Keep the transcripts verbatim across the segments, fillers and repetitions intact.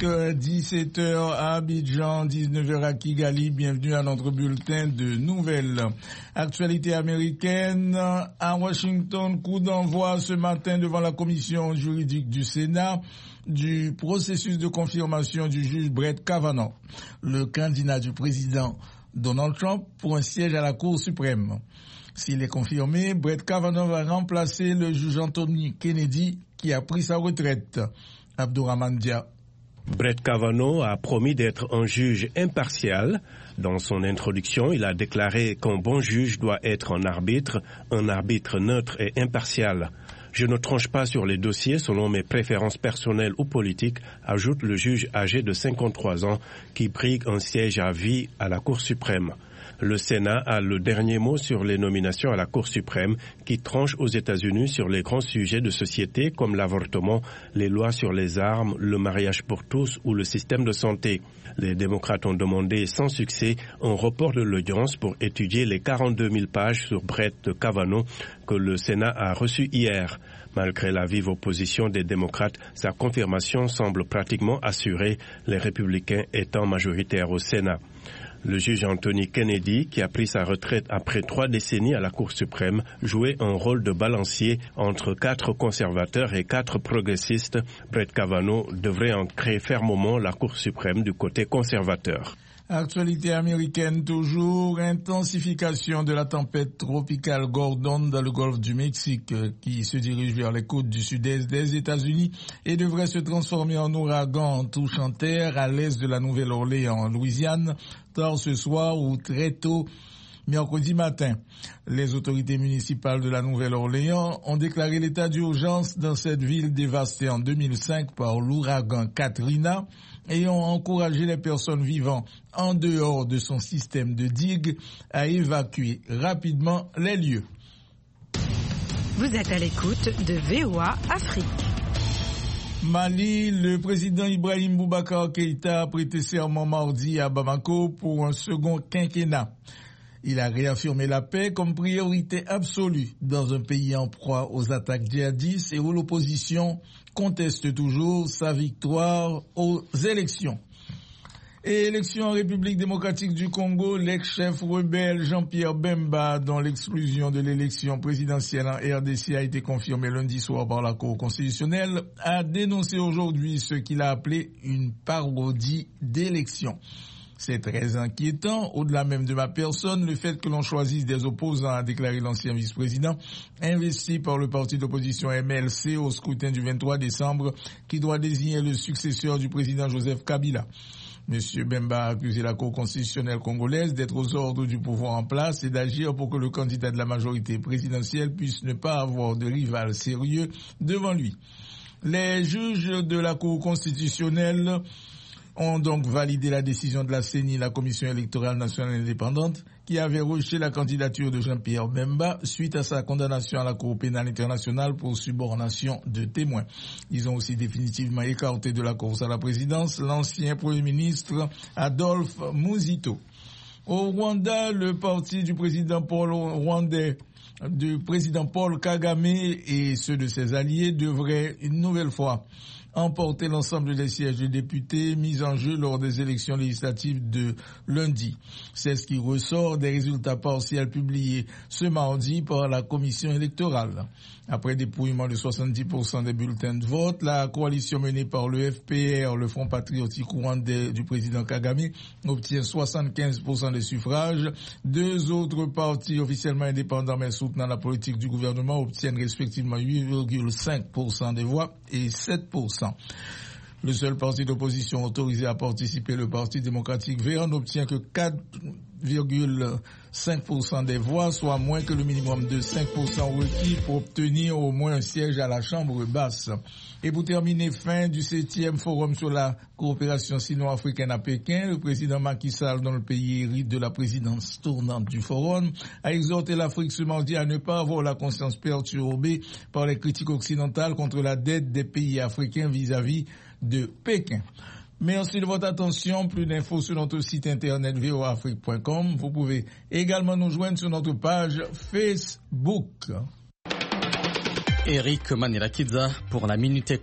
Presque dix-sept heures à Abidjan, dix-neuf heures à Kigali. Bienvenue à notre bulletin de nouvelles. Actualité américaine. À Washington, coup d'envoi ce matin devant la commission juridique du Sénat du processus de confirmation du juge Brett Kavanaugh, le candidat du président Donald Trump pour un siège à la Cour suprême. S'il est confirmé, Brett Kavanaugh va remplacer le juge Anthony Kennedy qui a pris sa retraite. Abdourahmane Dia. Brett Kavanaugh a promis d'être un juge impartial. Dans son introduction, il a déclaré qu'un bon juge doit être un arbitre, un arbitre neutre et impartial. Je ne tranche pas sur les dossiers selon mes préférences personnelles ou politiques, ajoute le juge âgé de cinquante-trois ans qui brigue un siège à vie à la Cour suprême. Le Sénat a le dernier mot sur les nominations à la Cour suprême qui tranche aux États-Unis sur les grands sujets de société comme l'avortement, les lois sur les armes, le mariage pour tous ou le système de santé. Les démocrates ont demandé sans succès un report de l'audience pour étudier les quarante-deux mille pages sur Brett Kavanaugh que le Sénat a reçu hier. Malgré la vive opposition des démocrates, sa confirmation semble pratiquement assurée, les républicains étant majoritaires au Sénat. Le juge Anthony Kennedy, qui a pris sa retraite après trois décennies à la Cour suprême, jouait un rôle de balancier entre quatre conservateurs et quatre progressistes. Brett Kavanaugh devrait ancrer fermement la Cour suprême du côté conservateur. Actualité américaine toujours, intensification de la tempête tropicale Gordon dans le golfe du Mexique qui se dirige vers les côtes du sud-est des États-Unis et devrait se transformer en ouragan touchant terre à l'est de la Nouvelle-Orléans en Louisiane, tard ce soir ou très tôt mercredi matin. Les autorités municipales de la Nouvelle-Orléans ont déclaré l'état d'urgence dans cette ville dévastée en deux mille cinq par l'ouragan Katrina et ont encouragé les personnes vivant en dehors de son système de digue à évacuer rapidement les lieux. Vous êtes à l'écoute de V O A Afrique. Mali, le président Ibrahim Boubacar Keïta a prêté serment mardi à Bamako pour un second quinquennat. Il a réaffirmé la paix comme priorité absolue dans un pays en proie aux attaques djihadistes et où l'opposition conteste toujours sa victoire aux élections. Et élection en République démocratique du Congo, l'ex-chef rebelle Jean-Pierre Bemba, dont l'exclusion de l'élection présidentielle en R D C a été confirmée lundi soir par la Cour constitutionnelle, a dénoncé aujourd'hui ce qu'il a appelé une parodie d'élection. C'est très inquiétant, au-delà même de ma personne, le fait que l'on choisisse des opposants, a déclaré l'ancien vice-président, investi par le parti d'opposition M L C au scrutin du vingt-trois décembre, qui doit désigner le successeur du président Joseph Kabila. Monsieur Bemba a accusé la Cour constitutionnelle congolaise d'être aux ordres du pouvoir en place et d'agir pour que le candidat de la majorité présidentielle puisse ne pas avoir de rival sérieux devant lui. Les juges de la Cour constitutionnelle ont donc validé la décision de la C E N I, la Commission électorale nationale indépendante, qui avait rejeté la candidature de Jean-Pierre Bemba suite à sa condamnation à la Cour pénale internationale pour subornation de témoins. Ils ont aussi définitivement écarté de la course à la présidence l'ancien Premier ministre Adolphe Muzito. Au Rwanda, le parti du président Paul rwandais du président Paul Kagame et ceux de ses alliés devraient une nouvelle fois emporter l'ensemble des sièges de députés mis en jeu lors des élections législatives de lundi. C'est ce qui ressort des résultats partiels publiés ce mardi par la commission électorale. Après dépouillement de soixante-dix pour cent des bulletins de vote, la coalition menée par le F P R, le Front patriotique rwandais du président Kagame, obtient soixante-quinze pour cent des suffrages. Deux autres partis officiellement indépendants mais soutenant la politique du gouvernement obtiennent respectivement huit virgule cinq pour cent des voix et sept pour cent. Le seul parti d'opposition autorisé à participer, le Parti démocratique vert, n'obtient que quatre virgule cinq pour cent des voix, soit moins que le minimum de cinq pour cent requis pour obtenir au moins un siège à la Chambre basse. Et pour terminer, fin du septième forum sur la coopération sino-africaine à Pékin, le président Macky Sall, dont le pays hérite de la présidence tournante du forum, a exhorté l'Afrique ce mardi à ne pas avoir la conscience perturbée par les critiques occidentales contre la dette des pays africains vis-à-vis de Pékin. Merci de votre attention. Plus d'infos sur notre site internet v o a afrique point com. Vous pouvez également nous joindre sur notre page Facebook. Eric Manirakiza pour la Minute Éco.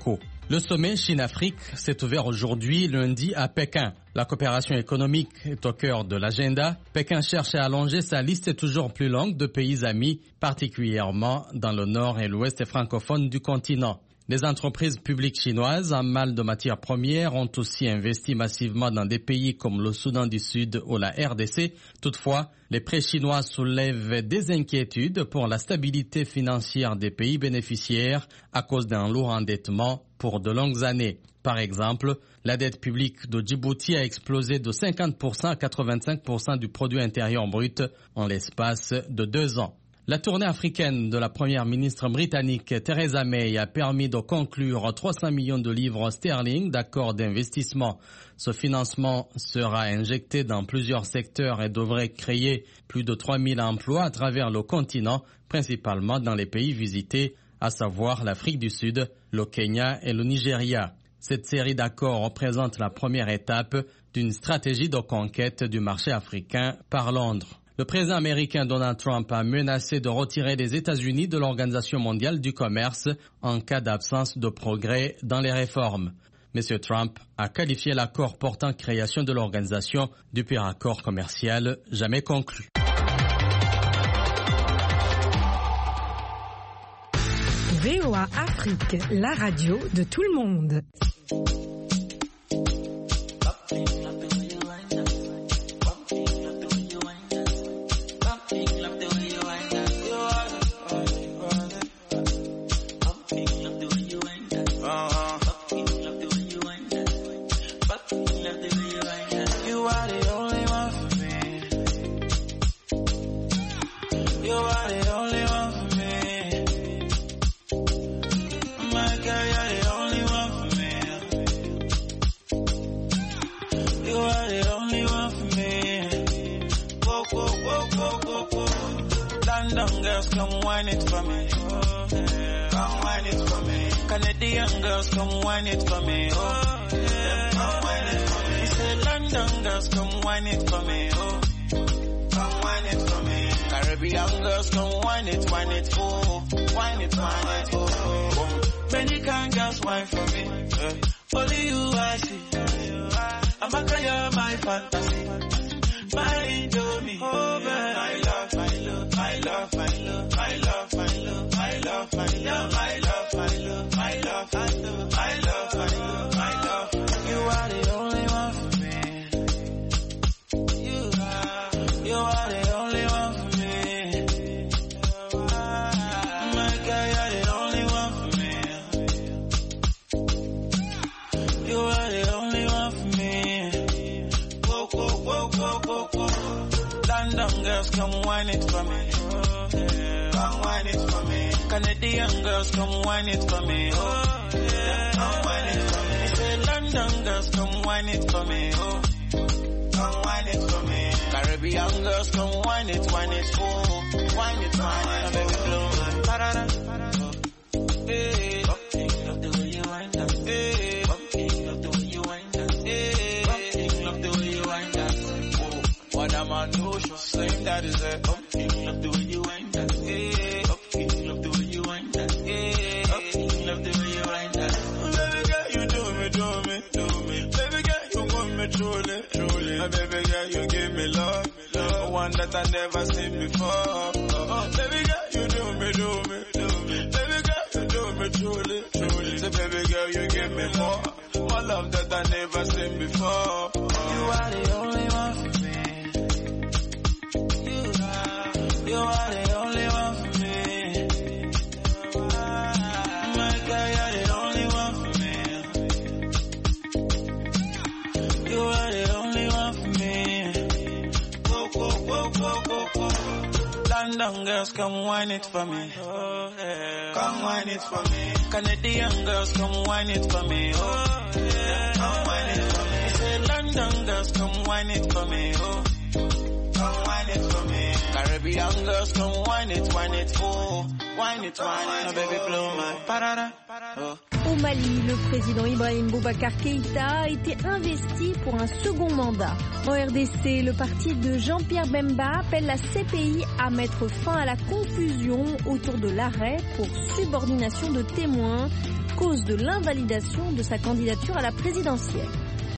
Le sommet Chine-Afrique s'est ouvert aujourd'hui, lundi, à Pékin. La coopération économique est au cœur de l'agenda. Pékin cherche à allonger sa liste toujours plus longue de pays amis, particulièrement dans le nord et l'ouest francophone du continent. Les entreprises publiques chinoises en mal de matières premières ont aussi investi massivement dans des pays comme le Soudan du Sud ou la R D C. Toutefois, les prêts chinois soulèvent des inquiétudes pour la stabilité financière des pays bénéficiaires à cause d'un lourd endettement pour de longues années. Par exemple, la dette publique de Djibouti a explosé de cinquante pour cent à quatre-vingt-cinq pour cent du produit intérieur brut en l'espace de deux ans. La tournée africaine de la première ministre britannique Theresa May a permis de conclure trois cents millions de livres sterling d'accords d'investissement. Ce financement sera injecté dans plusieurs secteurs et devrait créer plus de trois mille emplois à travers le continent, principalement dans les pays visités, à savoir l'Afrique du Sud, le Kenya et le Nigeria. Cette série d'accords représente la première étape d'une stratégie de conquête du marché africain par Londres. Le président américain Donald Trump a menacé de retirer les États-Unis de l'Organisation mondiale du commerce en cas d'absence de progrès dans les réformes. M. Trump a qualifié l'accord portant création de l'organisation du pire accord commercial jamais conclu. V O A Afrique, la radio de tout le monde. London girls, come wine it for me. Oh, yeah. Come wine it for me. Canadian girls, come wine it for me. Oh, yeah. Come wine it for me. He said London girls, come wine it for me. Oh, come wine it for me. Caribbean girls, come wine it, wine it, oh, wine it, wine it, oh, oh. Many kind girls wine for me. Yeah. Only you I see. I'm a girl, my fantasy. My Indomie, oh man, I love, I love, I love, I love, I love, I love, I love, I love, I love, I love, I love, I love, I love, I love, I love. You are the only one for me. You are, you are the only one for me. My girl, you're the only one for me. You are the only one for me. Whoa, whoa, whoa, whoa, whoa, whoa. London girls, come wine it for me. Oh, yeah. Come wine it for me. Canadian girls, come wine it for me. Oh, yeah. Come wine it for me. Say London girls, come wine it for me. Oh, come wine it for me. Caribbean girls, come wine it, wine it, oh, wine it, wine it, baby, blow my parada. Hey, okay, love the way you wind that. Hey, okay, love the way you wind that. Hey, okay, love the way you wind that. Oh, what am I do? Same that is it. Okay, love the way you wind that. Hey, okay, love the way you wind that. Hey, okay, love the way you wind that. Oh, baby girl, you do me, do me, do me. Baby girl, you want me truly, truly. Oh, baby girl, you give me love, love, one that I never seen before. Oh, baby girl, you do me, do me, do me. Baby girl, you do me truly, truly. So baby girl, you give me more, more love that I never seen before. Oh. You are the only one for me. You are, you are the only one for me. My girl, you're the only one for me. You are the only one for me. Whoa, whoa, whoa, whoa, whoa, whoa. London girls, come wine it for me. Oh, yeah. Come wine it for me. Canadian girls, come wine it for me. Oh, yeah. Come wine it for me. Say London girls, come wine it for me. Oh, come wine it for me. Caribbean girls, come wine it, wine it, oh, wine it, wine it. Oh, baby, blow my parada. Oh. Au Mali, le président Ibrahim Boubacar Keïta a été investi pour un second mandat. En R D C, le parti de Jean-Pierre Bemba appelle la C P I à mettre fin à la confusion autour de l'arrêt pour subordination de témoins, cause de l'invalidation de sa candidature à la présidentielle.